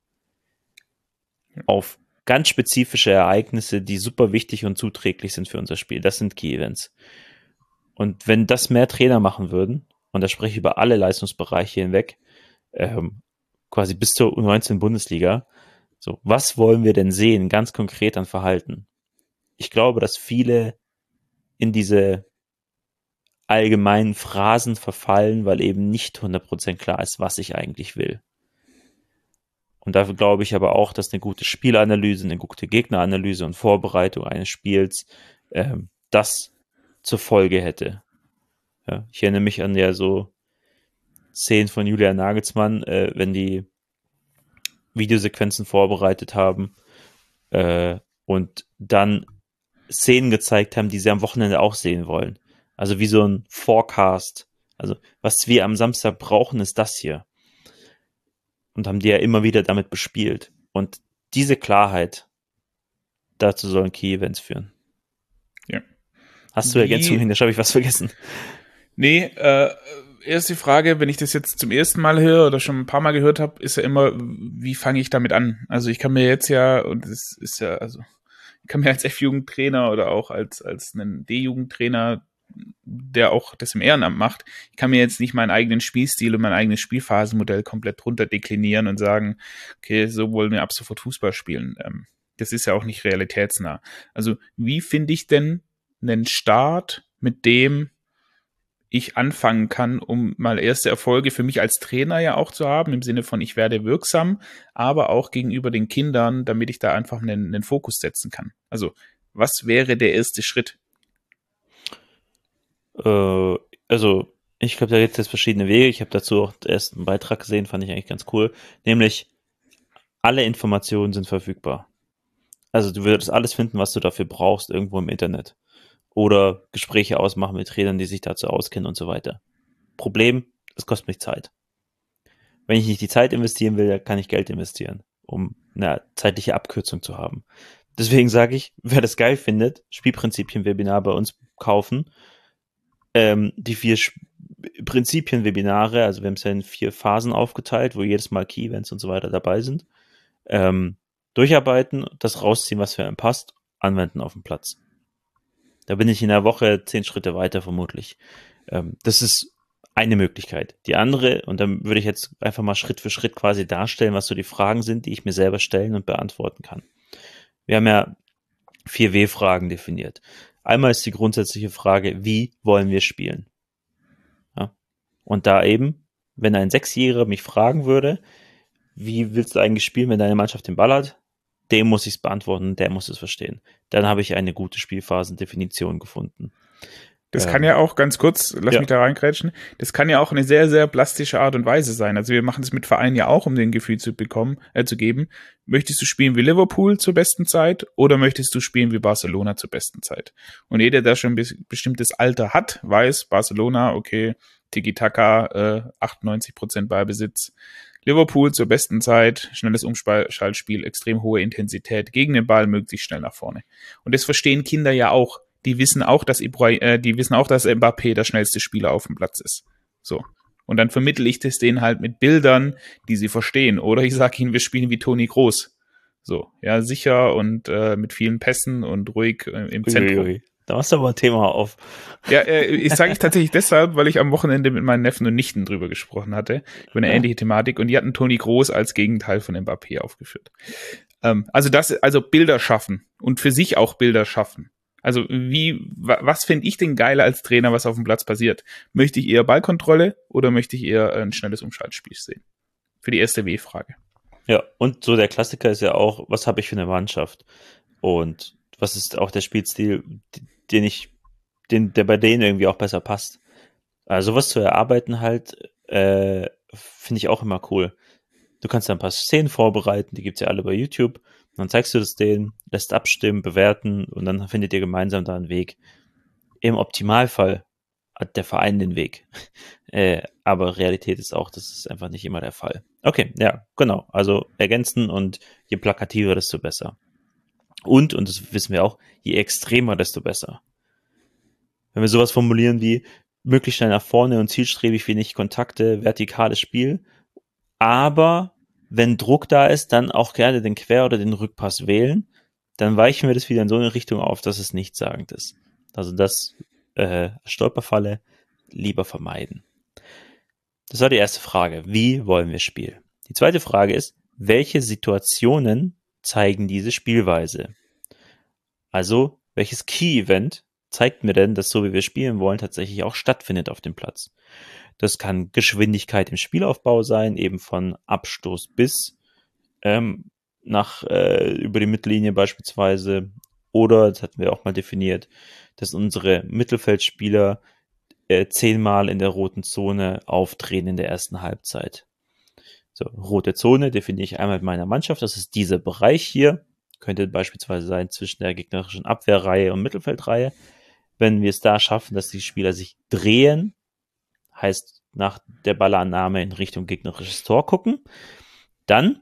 auf ganz spezifische Ereignisse, die super wichtig und zuträglich sind für unser Spiel. Das sind Key-Events. Und wenn das mehr Trainer machen würden, und da spreche ich über alle Leistungsbereiche hinweg, quasi bis zur U19-Bundesliga, so, was wollen wir denn sehen, ganz konkret an Verhalten? Ich glaube, dass viele in diese allgemeinen Phrasen verfallen, weil eben nicht 100% klar ist, was ich eigentlich will. Und dafür glaube ich aber auch, dass eine gute Spielanalyse, eine gute Gegneranalyse und Vorbereitung eines Spiels das zur Folge hätte. Ja, ich erinnere mich an ja so Szenen von Julian Nagelsmann, wenn die Videosequenzen vorbereitet haben und dann Szenen gezeigt haben, die sie am Wochenende auch sehen wollen. Also wie so ein Forecast. Also was wir am Samstag brauchen, ist das hier. Und haben die ja immer wieder damit bespielt. Und diese Klarheit, dazu sollen Key-Events führen. Ja. Hast du Ergänzungen hin? Da habe ich was vergessen. Nee, erste Frage, wenn ich das jetzt zum ersten Mal höre oder schon ein paar Mal gehört habe, ist ja immer, wie fange ich damit an? Also ich kann mir jetzt ja, und das ist ja, also ich kann mir als F-Jugendtrainer oder auch als einen D-Jugendtrainer, der auch das im Ehrenamt macht, ich kann mir jetzt nicht meinen eigenen Spielstil und mein eigenes Spielphasenmodell komplett runterdeklinieren und sagen, okay, so wollen wir ab sofort Fußball spielen. Das ist ja auch nicht realitätsnah. Also wie finde ich denn einen Start, mit dem ich anfangen kann, um mal erste Erfolge für mich als Trainer ja auch zu haben, im Sinne von, ich werde wirksam, aber auch gegenüber den Kindern, damit ich da einfach einen Fokus setzen kann. Also, was wäre der erste Schritt? Also, ich glaube, da gibt es jetzt verschiedene Wege. Ich habe dazu auch erst einen Beitrag gesehen, fand ich eigentlich ganz cool. Nämlich, alle Informationen sind verfügbar. Also, du würdest alles finden, was du dafür brauchst, irgendwo im Internet. oder Gespräche ausmachen mit Trainern, die sich dazu auskennen und so weiter. Problem, es kostet mich Zeit. Wenn ich nicht die Zeit investieren will, dann kann ich Geld investieren, um eine zeitliche Abkürzung zu haben. Deswegen sage ich, wer das geil findet, Spielprinzipien-Webinar bei uns kaufen. Die 4 Prinzipien-Webinare, also wir haben es ja in 4 Phasen aufgeteilt, wo jedes Mal Key-Events und so weiter dabei sind. Durcharbeiten, das rausziehen, was für einen passt, anwenden auf dem Platz. Da bin ich in der Woche 10 Schritte weiter vermutlich. Das ist eine Möglichkeit. Die andere, und dann würde ich jetzt einfach mal Schritt für Schritt quasi darstellen, was so die Fragen sind, die ich mir selber stellen und beantworten kann. Wir haben ja 4 W-Fragen definiert. Einmal ist die grundsätzliche Frage, wie wollen wir spielen? Ja. Und da eben, wenn ein 6-Jähriger mich fragen würde, wie willst du eigentlich spielen, wenn deine Mannschaft den Ball hat? Dem muss ich es beantworten, der muss es verstehen. Dann habe ich eine gute Spielphasendefinition gefunden. Das kann ja auch, ganz kurz, lass mich da reingrätschen, das kann ja auch eine sehr, sehr plastische Art und Weise sein. Also wir machen das mit Vereinen ja auch, um den Gefühl zu geben. Möchtest du spielen wie Liverpool zur besten Zeit oder möchtest du spielen wie Barcelona zur besten Zeit? Und jeder, der schon ein bestimmtes Alter hat, weiß, Barcelona, okay, Tiki-Taka, 98% Ballbesitz. Liverpool zur besten Zeit, schnelles Umschaltspiel, extrem hohe Intensität, gegen den Ball möglichst schnell nach vorne. Und das verstehen Kinder ja auch. Die wissen auch, dass Mbappé der schnellste Spieler auf dem Platz ist. So. Und dann vermittle ich das denen halt mit Bildern, die sie verstehen. Oder ich sage ihnen, wir spielen wie Toni Kroos. So, ja, sicher und mit vielen Pässen und ruhig im Zentrum. Da machst du aber ein Thema auf. Ja, ich sage ich tatsächlich deshalb, weil ich am Wochenende mit meinen Neffen und Nichten drüber gesprochen hatte, über eine ähnliche Thematik, und die hatten Toni Kroos als Gegenteil von Mbappé aufgeführt. Also Bilder schaffen und für sich auch Bilder schaffen. Also was finde ich denn geiler als Trainer, was auf dem Platz passiert? Möchte ich eher Ballkontrolle oder möchte ich eher ein schnelles Umschaltspiel sehen? Für die erste W-Frage. Ja, und so der Klassiker ist ja auch, was habe ich für eine Mannschaft? Und was ist auch der Spielstil, der bei denen irgendwie auch besser passt? Also was zu erarbeiten halt, finde ich auch immer cool. Du kannst da ein paar Szenen vorbereiten, die gibt's ja alle bei YouTube. Und dann zeigst du das denen, lässt abstimmen, bewerten und dann findet ihr gemeinsam da einen Weg. Im Optimalfall hat der Verein den Weg. Aber Realität ist auch, das ist einfach nicht immer der Fall. Okay, ja, genau. Also ergänzen und je plakativer, desto besser. Und das wissen wir auch, je extremer, desto besser. Wenn wir sowas formulieren wie möglichst schnell nach vorne und zielstrebig wenig Kontakte, vertikales Spiel, aber wenn Druck da ist, dann auch gerne den Quer- oder den Rückpass wählen, dann weichen wir das wieder in so eine Richtung auf, dass es nichtssagend ist. Also das Stolperfalle lieber vermeiden. Das war die erste Frage. Wie wollen wir spielen? Die zweite Frage ist, welche Situationen zeigen diese Spielweise? Also, welches Key-Event zeigt mir denn, dass so wie wir spielen wollen, tatsächlich auch stattfindet auf dem Platz? Das kann Geschwindigkeit im Spielaufbau sein, eben von Abstoß bis über die Mittellinie beispielsweise. Oder, das hatten wir auch mal definiert, dass unsere Mittelfeldspieler 10-mal in der roten Zone auftreten in der ersten Halbzeit. So, rote Zone definiere ich einmal mit meiner Mannschaft. Das ist dieser Bereich hier. Könnte beispielsweise sein zwischen der gegnerischen Abwehrreihe und Mittelfeldreihe. Wenn wir es da schaffen, dass die Spieler sich drehen, heißt nach der Ballannahme in Richtung gegnerisches Tor gucken, dann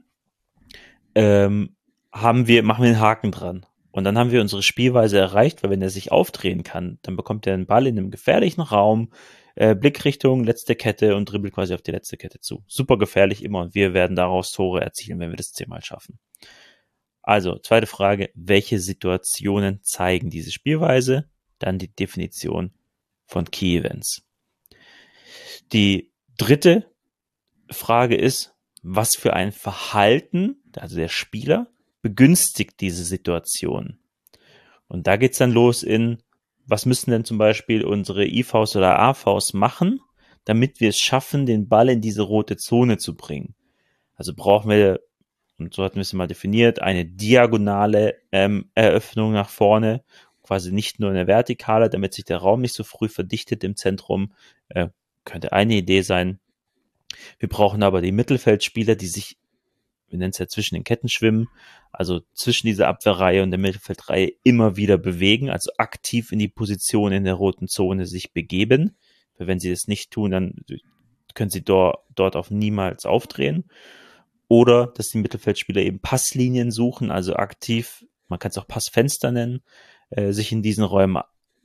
machen wir einen Haken dran. Und dann haben wir unsere Spielweise erreicht, weil wenn er sich aufdrehen kann, dann bekommt er einen Ball in einem gefährlichen Raum, Blickrichtung, letzte Kette und dribbelt quasi auf die letzte Kette zu. Super gefährlich immer und wir werden daraus Tore erzielen, wenn wir das 10-mal schaffen. Also, zweite Frage, welche Situationen zeigen diese Spielweise? Dann die Definition von Key Events. Die dritte Frage ist, was für ein Verhalten, also der Spieler, begünstigt diese Situation? Und da geht's dann los was müssen denn zum Beispiel unsere IVs oder AVs machen, damit wir es schaffen, den Ball in diese rote Zone zu bringen? Also brauchen wir, und so hatten wir es mal definiert, eine diagonale Eröffnung nach vorne, quasi nicht nur eine vertikale, damit sich der Raum nicht so früh verdichtet im Zentrum, könnte eine Idee sein. Wir brauchen aber die Mittelfeldspieler, die sich wir nennen es ja zwischen den Ketten schwimmen, also zwischen dieser Abwehrreihe und der Mittelfeldreihe immer wieder bewegen, also aktiv in die Position in der roten Zone sich begeben. Weil wenn sie das nicht tun, dann können sie dort auf niemals aufdrehen. Oder dass die Mittelfeldspieler eben Passlinien suchen, also aktiv, man kann es auch Passfenster nennen, sich in diesen Räumen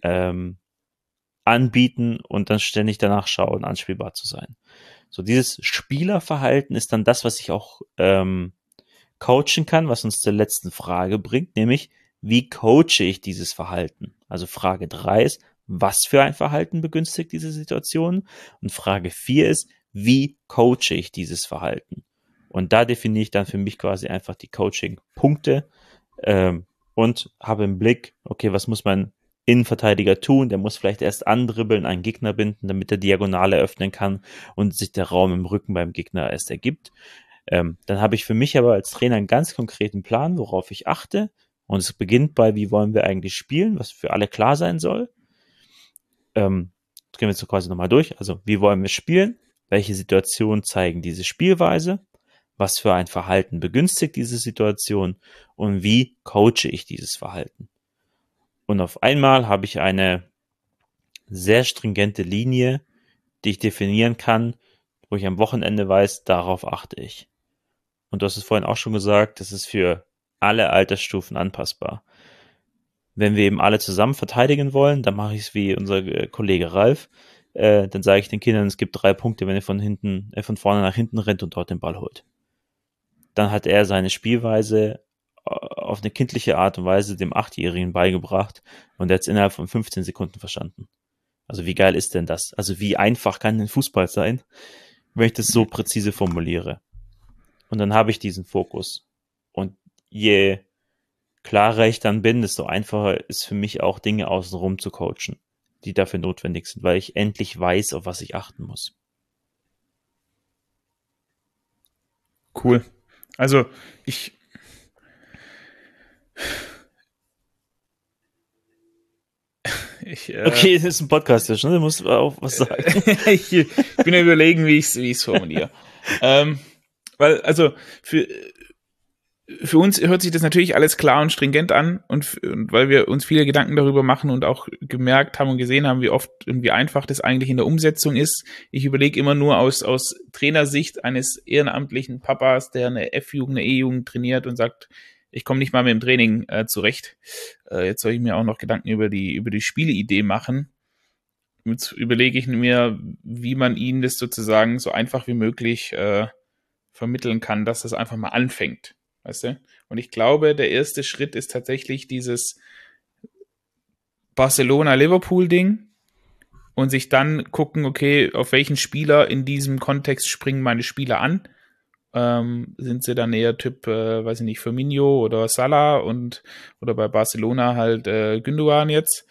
anbieten und dann ständig danach schauen, anspielbar zu sein. So, dieses Spielerverhalten ist dann das, was ich auch coachen kann, was uns zur letzten Frage bringt, nämlich, wie coache ich dieses Verhalten? Also Frage 3 ist, was für ein Verhalten begünstigt diese Situation? Und Frage 4 ist, wie coache ich dieses Verhalten? Und da definiere ich dann für mich quasi einfach die Coaching-Punkte und habe im Blick, okay, was muss mein Innenverteidiger tun? Der muss vielleicht erst andribbeln, einen Gegner binden, damit er Diagonale öffnen kann und sich der Raum im Rücken beim Gegner erst ergibt. Dann habe ich für mich aber als Trainer einen ganz konkreten Plan, worauf ich achte. Und es beginnt bei, wie wollen wir eigentlich spielen, was für alle klar sein soll. Das gehen wir jetzt so quasi nochmal durch. Also, wie wollen wir spielen? Welche Situationen zeigen diese Spielweise? Was für ein Verhalten begünstigt diese Situation? Und wie coache ich dieses Verhalten? Und auf einmal habe ich eine sehr stringente Linie, die ich definieren kann, wo ich am Wochenende weiß, darauf achte ich. Und du hast es vorhin auch schon gesagt, das ist für alle Altersstufen anpassbar. Wenn wir eben alle zusammen verteidigen wollen, dann mache ich es wie unser Kollege Ralf. Dann sage ich den Kindern, es gibt 3 Punkte, wenn ihr von vorne nach hinten rennt und dort den Ball holt. Dann hat er seine Spielweise auf eine kindliche Art und Weise dem 8-Jährigen beigebracht und er hat es innerhalb von 15 Sekunden verstanden. Also wie geil ist denn das? Also wie einfach kann denn Fußball sein, wenn ich das so präzise formuliere? Und dann habe ich diesen Fokus. Und je klarer ich dann bin, desto einfacher ist für mich auch Dinge außenrum zu coachen, die dafür notwendig sind, weil ich endlich weiß, auf was ich achten muss. Cool. Also okay, das ist ein Podcast, ja schon, du musst auch was sagen. ich bin ja überlegen, wie ich es formuliere. Weil, also, für uns hört sich das natürlich alles klar und stringent an und weil wir uns viele Gedanken darüber machen und auch gemerkt haben und gesehen haben, wie oft und wie einfach das eigentlich in der Umsetzung ist. Ich überlege immer nur aus Trainersicht eines ehrenamtlichen Papas, der eine F-Jugend, eine E-Jugend trainiert und sagt, ich komme nicht mal mit dem Training zurecht. Jetzt soll ich mir auch noch Gedanken über die Spielidee machen. Jetzt überlege ich mir, wie man ihnen das sozusagen so einfach wie möglich vermitteln kann, dass das einfach mal anfängt. Weißt du? Und ich glaube, der erste Schritt ist tatsächlich dieses Barcelona-Liverpool-Ding und sich dann gucken, okay, auf welchen Spieler in diesem Kontext springen meine Spieler an. Sind sie dann eher Typ, weiß ich nicht, Firmino oder Salah oder bei Barcelona halt Gündogan jetzt.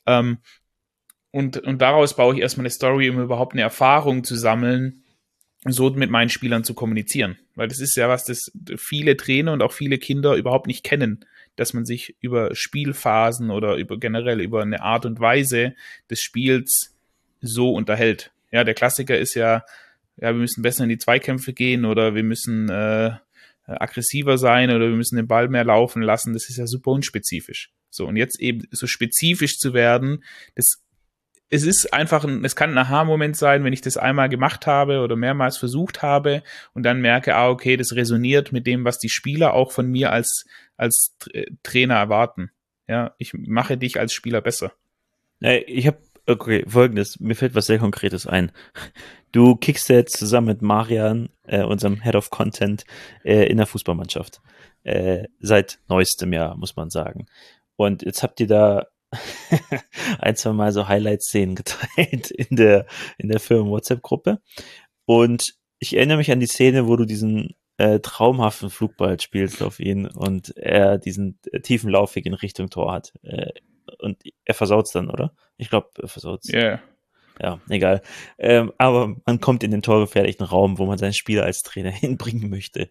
Und daraus baue ich erstmal eine Story, um überhaupt eine Erfahrung zu sammeln, so mit meinen Spielern zu kommunizieren. Weil das ist ja was, das viele Trainer und auch viele Kinder überhaupt nicht kennen, dass man sich über Spielphasen oder generell über eine Art und Weise des Spiels so unterhält. Ja, der Klassiker ist ja, wir müssen besser in die Zweikämpfe gehen oder wir müssen aggressiver sein oder wir müssen den Ball mehr laufen lassen. Das ist ja super unspezifisch. So, und jetzt eben so spezifisch zu werden, es ist einfach, es kann ein Aha-Moment sein, wenn ich das einmal gemacht habe oder mehrmals versucht habe und dann merke, okay, das resoniert mit dem, was die Spieler auch von mir als Trainer erwarten. Ja, ich mache dich als Spieler besser. Ich habe, okay, Folgendes, mir fällt was sehr Konkretes ein. Du kickst jetzt zusammen mit Marian, unserem Head of Content, in der Fußballmannschaft. Seit neuestem Jahr, muss man sagen. Und jetzt habt ihr da 1-2 Mal so Highlight-Szenen geteilt in der Firmen-WhatsApp-Gruppe. Und ich erinnere mich an die Szene, wo du diesen traumhaften Flugball spielst auf ihn und er diesen tiefen Laufweg in Richtung Tor hat. Und er versaut's dann, oder? Ich glaube, er versaut's. Ja. Yeah. Ja, egal. Aber man kommt in den torgefährlichen Raum, wo man seinen Spieler als Trainer hinbringen möchte.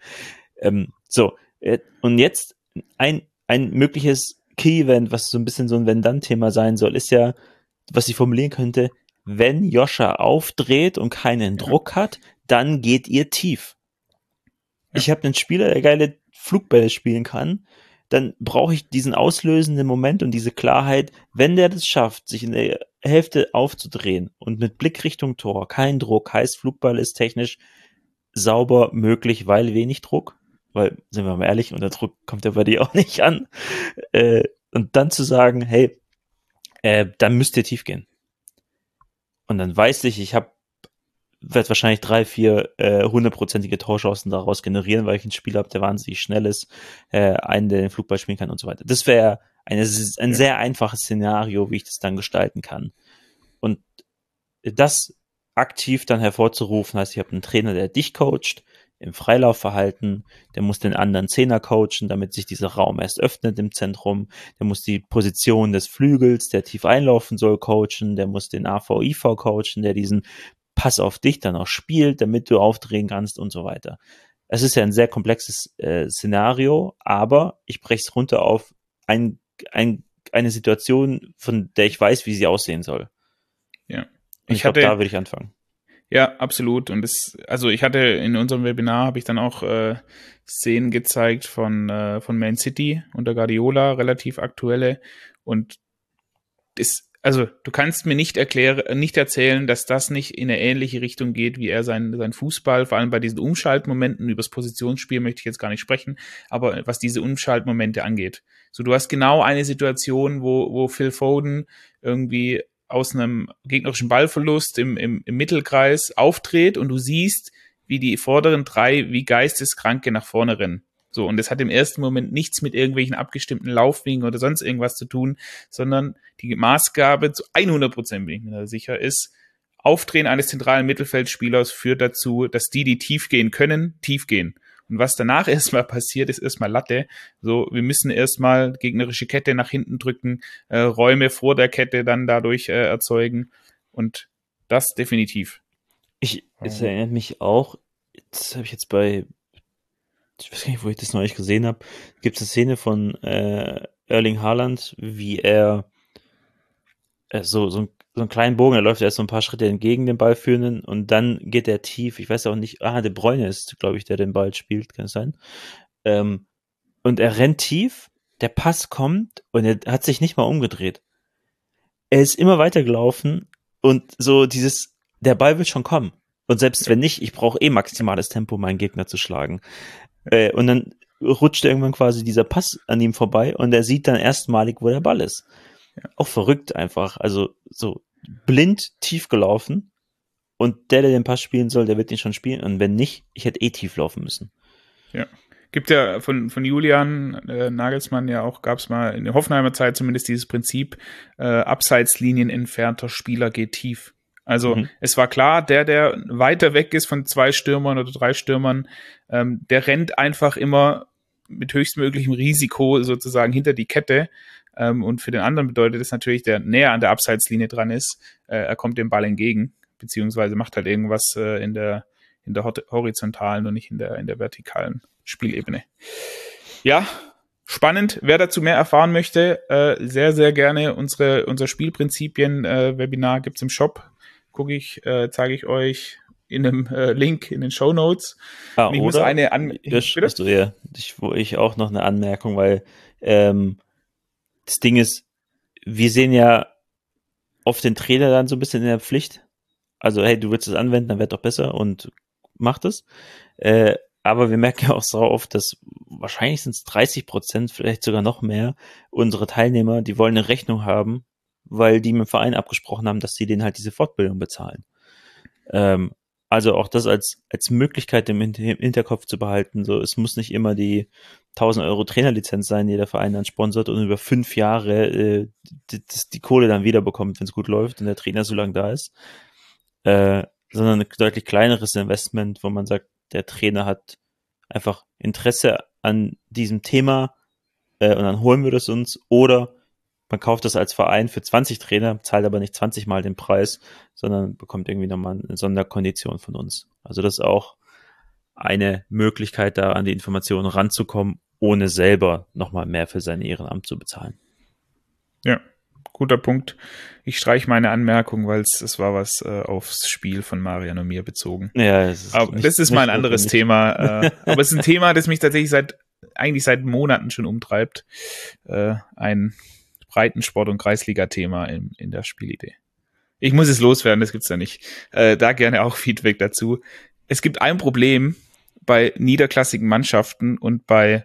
Und jetzt ein mögliches Key-Event, was so ein bisschen so ein Wenn-Dann-Thema sein soll, ist ja, was ich formulieren könnte, wenn Joscha aufdreht und keinen Druck hat, dann geht ihr tief. ich habe einen Spieler, der geile Flugbälle spielen kann, dann brauche ich diesen auslösenden Moment und diese Klarheit, wenn der das schafft, sich in der Hälfte aufzudrehen und mit Blick Richtung Tor, kein Druck, heißt Flugball ist technisch sauber möglich, weil wenig Druck, weil, sind wir mal ehrlich, unter Druck kommt der bei dir auch nicht an, und dann zu sagen, hey, dann müsst ihr tief gehen. Und dann weiß ich werde wahrscheinlich 3, 4 hundertprozentige Torchancen daraus generieren, weil ich einen Spieler habe, der wahnsinnig schnell ist, einen, der den Flugball spielen kann und so weiter. Das wäre ein sehr einfaches Szenario, wie ich das dann gestalten kann. Und das aktiv dann hervorzurufen, heißt, ich habe einen Trainer, der dich coacht, im Freilaufverhalten, der muss den anderen Zehner coachen, damit sich dieser Raum erst öffnet im Zentrum, der muss die Position des Flügels, der tief einlaufen soll, coachen, der muss den AV-IV coachen, der diesen Pass auf dich dann auch spielt, damit du aufdrehen kannst und so weiter. Es ist ja ein sehr komplexes Szenario, aber ich breche es runter auf eine Situation, von der ich weiß, wie sie aussehen soll. Ja. Und ich glaube, da würde ich anfangen. Ja, absolut. Und ich hatte in unserem Webinar, habe ich dann auch Szenen gezeigt von Man City unter Guardiola, relativ aktuelle. Und du kannst mir nicht erzählen, dass das nicht in eine ähnliche Richtung geht, wie er sein Fußball, vor allem bei diesen Umschaltmomenten, übers Positionsspiel möchte ich jetzt gar nicht sprechen, aber was diese Umschaltmomente angeht. So, du hast genau eine Situation, wo Phil Foden irgendwie aus einem gegnerischen Ballverlust im Mittelkreis auftritt und du siehst, wie die vorderen 3 wie Geisteskranke nach vorne rennen. So, und das hat im ersten Moment nichts mit irgendwelchen abgestimmten Laufwegen oder sonst irgendwas zu tun, sondern die Maßgabe zu 100%, bin ich mir da sicher, ist, Aufdrehen eines zentralen Mittelfeldspielers führt dazu, dass die tief gehen können, tief gehen. Und was danach erstmal passiert, ist erstmal Latte. So, wir müssen erstmal gegnerische Kette nach hinten drücken, Räume vor der Kette dann dadurch erzeugen. Und das definitiv. Es erinnert mich auch, das habe ich jetzt ich weiß gar nicht, wo ich das neulich gesehen habe, gibt es eine Szene von Erling Haaland, wie er so einen kleinen Bogen, er läuft erst so ein paar Schritte entgegen dem Ballführenden und dann geht er tief. Ich weiß auch nicht, De Bruyne ist, glaube ich, der den Ball spielt, kann es sein. Und er rennt tief, der Pass kommt und er hat sich nicht mal umgedreht. Er ist immer weitergelaufen und so der Ball wird schon kommen. Und selbst wenn nicht, ich brauche maximales Tempo, meinen Gegner zu schlagen. Und dann rutscht irgendwann quasi dieser Pass an ihm vorbei und er sieht dann erstmalig, wo der Ball ist. Ja. Auch verrückt einfach. Also so blind tief gelaufen und der den Pass spielen soll, der wird ihn schon spielen. Und wenn nicht, ich hätte tief laufen müssen. Ja. Gibt ja von Julian Nagelsmann ja auch, gab es mal in der Hoffenheimer Zeit zumindest dieses Prinzip, Abseitslinien entfernter Spieler geht tief. Also es war klar, der weiter weg ist von 2 Stürmern oder 3 Stürmern, der rennt einfach immer mit höchstmöglichem Risiko sozusagen hinter die Kette. Und für den anderen bedeutet das natürlich, der näher an der Abseitslinie dran ist, er kommt dem Ball entgegen, beziehungsweise macht halt irgendwas in der horizontalen und nicht in der vertikalen Spielebene. Ja, spannend. Wer dazu mehr erfahren möchte, sehr, sehr gerne unser Spielprinzipien-Webinar gibt's im Shop. Zeige ich euch in einem Link in den Shownotes. Ich muss ich auch noch eine Anmerkung, weil das Ding ist, wir sehen ja oft den Trainer dann so ein bisschen in der Pflicht. Also, hey, du willst es anwenden, dann wird doch besser und mach das. Aber wir merken ja auch so oft, dass wahrscheinlich sind es 30%, vielleicht sogar noch mehr, unsere Teilnehmer, die wollen eine Rechnung haben, weil die mit dem Verein abgesprochen haben, dass sie denen halt diese Fortbildung bezahlen. Also auch das als Möglichkeit im Hinterkopf zu behalten. So, es muss nicht immer die 1.000 Euro Trainerlizenz sein, die der Verein dann sponsert und über 5 Jahre die Kohle dann wiederbekommt, wenn es gut läuft und der Trainer so lange da ist. Sondern ein deutlich kleineres Investment, wo man sagt, der Trainer hat einfach Interesse an diesem Thema und dann holen wir das uns, oder man kauft das als Verein für 20 Trainer, zahlt aber nicht 20 Mal den Preis, sondern bekommt irgendwie nochmal eine Sonderkondition von uns. Also das ist auch eine Möglichkeit, da an die Informationen ranzukommen, ohne selber nochmal mehr für sein Ehrenamt zu bezahlen. Ja, guter Punkt. Ich streiche meine Anmerkung, weil es war was aufs Spiel von Marian und mir bezogen. Ja, das ist mal ein anderes Thema. Aber es ist ein Thema, das mich tatsächlich seit Monaten schon umtreibt. Ein Breitensport- und Kreisliga-Thema in der Spielidee. Ich muss es loswerden, das gibt's ja nicht. Da gerne auch Feedback dazu. Es gibt ein Problem bei niederklassigen Mannschaften und bei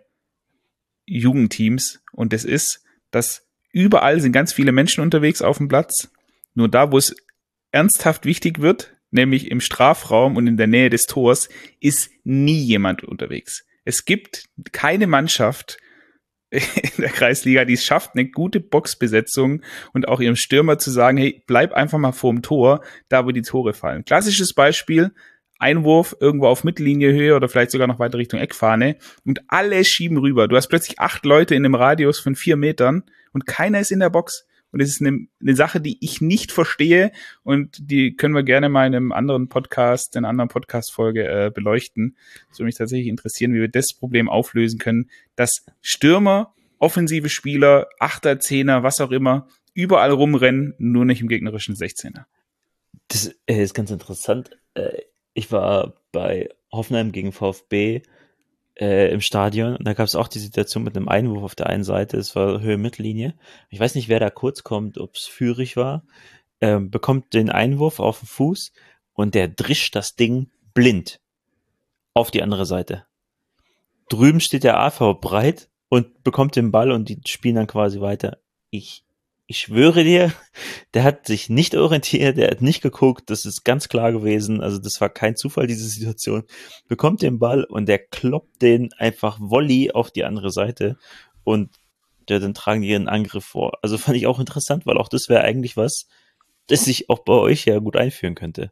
Jugendteams, und das ist, dass überall sind ganz viele Menschen unterwegs auf dem Platz. Nur da, wo es ernsthaft wichtig wird, nämlich im Strafraum und in der Nähe des Tors, ist nie jemand unterwegs. Es gibt keine Mannschaft in der Kreisliga, die es schafft, eine gute Boxbesetzung und auch ihrem Stürmer zu sagen, hey, bleib einfach mal vorm Tor, da wo die Tore fallen. Klassisches Beispiel, Einwurf irgendwo auf Mittellinie-Höhe oder vielleicht sogar noch weiter Richtung Eckfahne und alle schieben rüber. Du hast plötzlich 8 Leute in einem Radius von 4 Metern und keiner ist in der Box. Und das ist eine Sache, die ich nicht verstehe und die können wir gerne mal in einer anderen Podcast-Folge beleuchten. Das würde mich tatsächlich interessieren, wie wir das Problem auflösen können, dass Stürmer, offensive Spieler, Achter, Zehner, was auch immer, überall rumrennen, nur nicht im gegnerischen 16er. Das ist ganz interessant. Ich war bei Hoffenheim gegen VfB im Stadion und da gab es auch die Situation mit einem Einwurf auf der einen Seite, es war Höhe Mittellinie. Ich weiß nicht, wer da kurz kommt, ob es Führig war, bekommt den Einwurf auf den Fuß und der drischt das Ding blind auf die andere Seite. Drüben steht der AV breit und bekommt den Ball und die spielen dann quasi weiter. Ich schwöre dir, der hat sich nicht orientiert, der hat nicht geguckt, das ist ganz klar gewesen, also das war kein Zufall, diese Situation. Bekommt den Ball und der kloppt den einfach Volley auf die andere Seite und dann tragen die ihren Angriff vor. Also fand ich auch interessant, weil auch das wäre eigentlich was, das sich auch bei euch ja gut einführen könnte.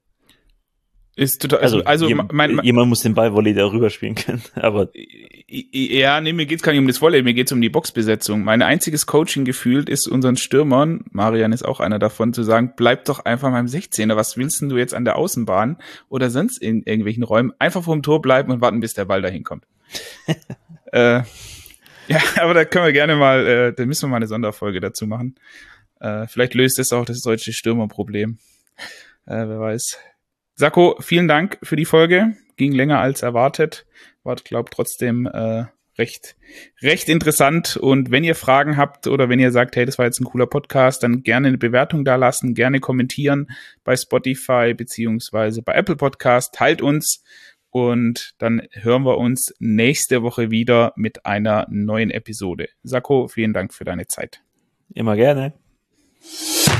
Ist total, jemand muss den Ball Volley darüber spielen können, aber ja, nee, mir geht's gar nicht um das Volley, mir geht's um die Boxbesetzung. Mein einziges Coaching gefühlt ist unseren Stürmern, Marian ist auch einer davon, zu sagen, bleib doch einfach beim 16er, was willst denn du jetzt an der Außenbahn oder sonst in irgendwelchen Räumen, einfach vorm Tor bleiben und warten, bis der Ball dahin kommt. Ja, aber da können wir gerne mal, da müssen wir mal eine Sonderfolge dazu machen. Vielleicht löst es auch das deutsche Stürmerproblem. Wer weiß. Sakko, vielen Dank für die Folge. Ging länger als erwartet. War, glaube ich, trotzdem recht interessant. Und wenn ihr Fragen habt oder wenn ihr sagt, hey, das war jetzt ein cooler Podcast, dann gerne eine Bewertung da lassen, gerne kommentieren bei Spotify beziehungsweise bei Apple Podcast. Teilt uns und dann hören wir uns nächste Woche wieder mit einer neuen Episode. Sakko, vielen Dank für deine Zeit. Immer gerne.